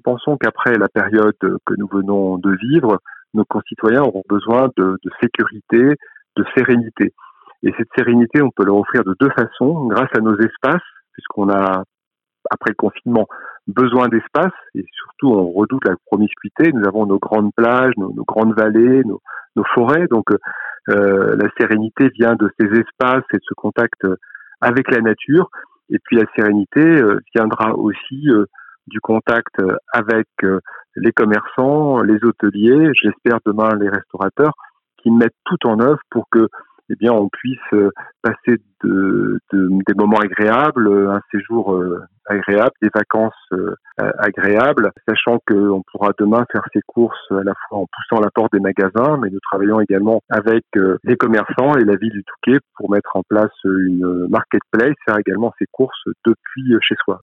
pensons qu'après la période que nous venons de vivre, nos concitoyens auront besoin de sécurité, de sérénité. Et cette sérénité, on peut leur offrir de deux façons, grâce à nos espaces, puisqu'on a, après le confinement, besoin d'espace, et surtout on redoute la promiscuité. Nous avons nos grandes plages, nos grandes vallées, nos forêts, donc la sérénité vient de ces espaces et de ce contact avec la nature, et puis la sérénité viendra aussi du contact avec les commerçants, les hôteliers, j'espère demain les restaurateurs, qui mettent tout en œuvre pour que on puisse passer des moments agréables, un séjour agréable, des vacances agréables, sachant qu'on pourra demain faire ses courses à la fois en poussant la porte des magasins, mais nous travaillons également avec les commerçants et la ville du Touquet pour mettre en place une marketplace, faire également ses courses depuis chez soi.